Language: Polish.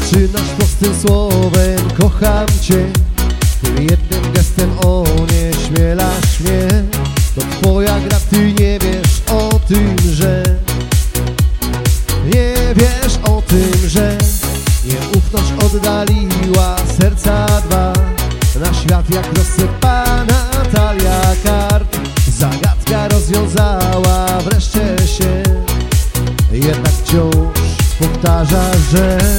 Zaczynasz prostym słowem kocham cię, tym jednym gestem onieśmielasz mnie. To twoja gra, ty nie wiesz o tym, że nieufność oddaliła serca dwa. Na świat jak rozsypana talia kart, zagadka rozwiązała wreszcie się. Jednak wciąż powtarza, że